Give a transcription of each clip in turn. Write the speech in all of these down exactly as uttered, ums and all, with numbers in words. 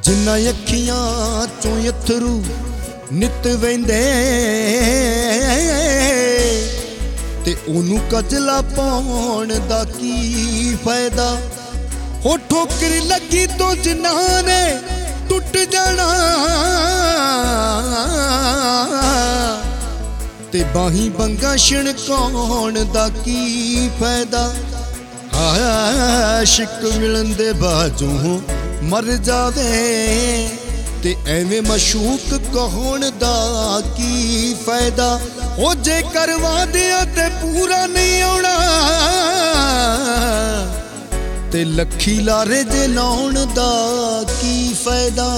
जिन्ना अखियां चों अथरू नित वेंदे ते ओनू कजला पाउण दा की फायदा। हो ठोकर लगी तो जिन्ना ने टुट जाना ते बाही बंगा छिणकाउण दा की फायदा। आशिक मिलन दे बाजों मर जावे ते एवें मशूक कहण दा की फायदा। ओ जे करवा दिया ते पूरा नहीं आउणा ते लखी लारे जे लाउण दा की फायदा।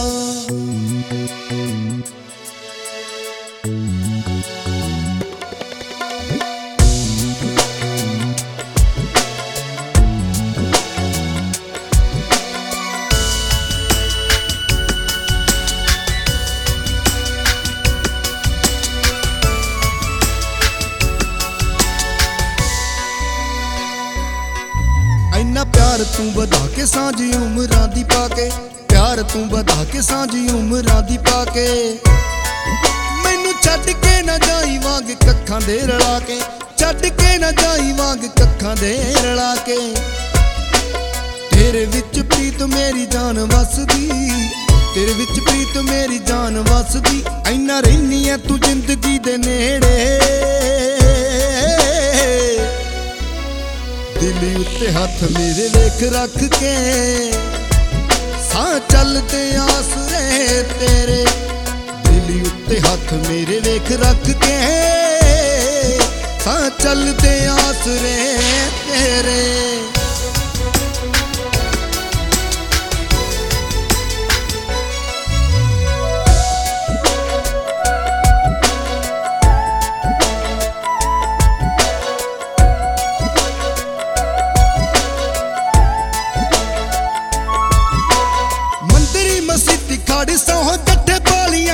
इन्ना प्यार तू बधा के सांझी उमरां दी पाके, प्यार तू बधा के सांझी उमरां दी पाके। मैनू छड्ड के ना जाई वांग कक्खां दे रला के, छड्ड के ना जाई वांग कक्खां दे रला के। तेरे विच प्रीत मेरी जान वसदी, तेरे विच प्रीत मेरी जान वसदी। इन्ना रैनी है तू जिंदगी दे नेड़े, दिल उत्ते हथ मेरे वेख रख के सां चलते आसरे तेरे। दिल उत्ते हथ मेरे वेख रख के सां चलते आसरे तेरे। खड़ सौ कट्ठे पालियां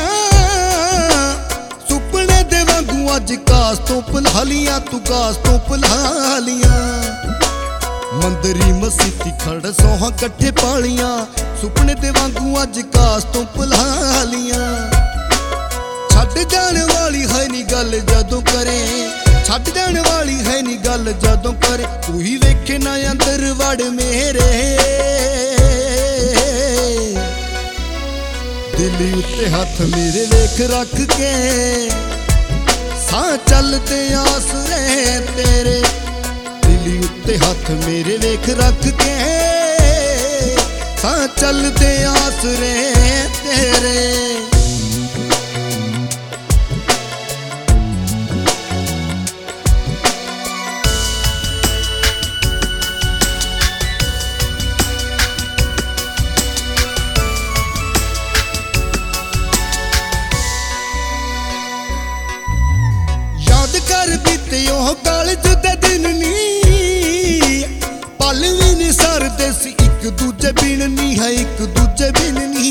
सुपने दे वांगू अज कास तो पलालियां, तू कास तो पलालियां। मंदरी मसीती खड़ सौ कट्ठे पालियां सुपने दे वांगू अज कास तो पलालियां। छड्ड जाने वाली है नी गल जदों करे, छड्ड जाने वाली है नी गल जदों करे। तू ही वेखे ना अंदर वड़ मेरे, दिल उत्ते हथ मेरे वेख रख के सां चलते आसरे तेरे। दिल उत्ते हथ मेरे वेख रख के सां चलते आसरे तेरे। कर बीते ओह कालज दे दिन नी, पल भी नी सरदे सी इक दूजे बिन नी, है इक दूजे बिन नी।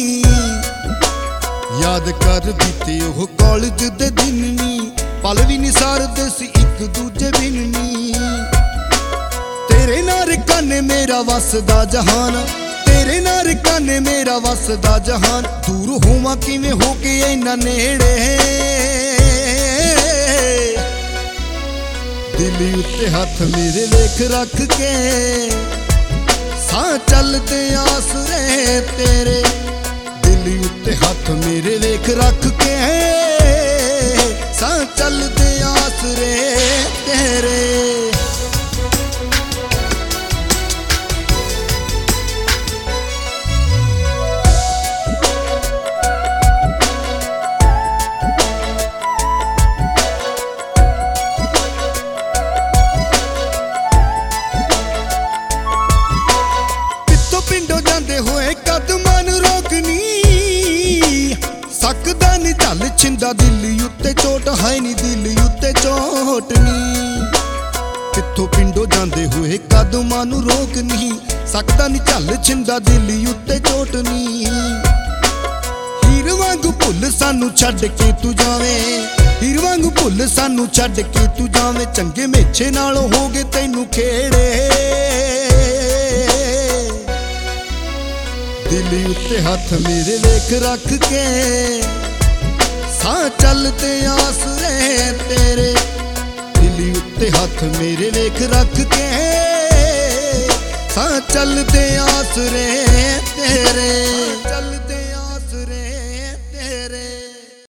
याद कर बीते ओह कालज दे दिन नी, पल भी नी सरदे सी इक दूजे बिन नी। तेरे नाल काने मेरा वसदा जहान, तेरे नाल काने मेरा वसदा जहान। दूर होवां किवें हो के इन्ना नेड़े, दिल उत्ते हथ मेरे वेख रख के सां चलते आसरे तेरे। दिल उत्ते हथ मेरे वेख रख के सां चलते आसरे तेरे। सकदा नी झल छिंदा दिल उत्ते चोट, है नी दिल उत्ते चोट नी। कित्थों पिंडों जांदे होए कदमां नूं रोक नी, सकदा नी झल छिंदा दिल उत्ते चोट नी। हीर वांगू भुल सानू छड्ड के तू जावें, हीर वांगू भुल सानू छड्ड के तू जावें। चंगे मेछे नालों हो गए तैनू खेड़े, ਦਿਲ ਉੱਤੇ ਹੱਥ ਮੇਰੇ ਵੇਖ ਰੱਖ ਕੇ, ਸਾਹ ਚੱਲਦੇ ਆਸਰੇ ਤੇਰੇ। ਦਿਲ ਉੱਤੇ ਹੱਥ ਮੇਰੇ ਵੇਖ ਰੱਖ ਕੇ, ਸਾਹ ਚੱਲਦੇ ਆਸਰੇ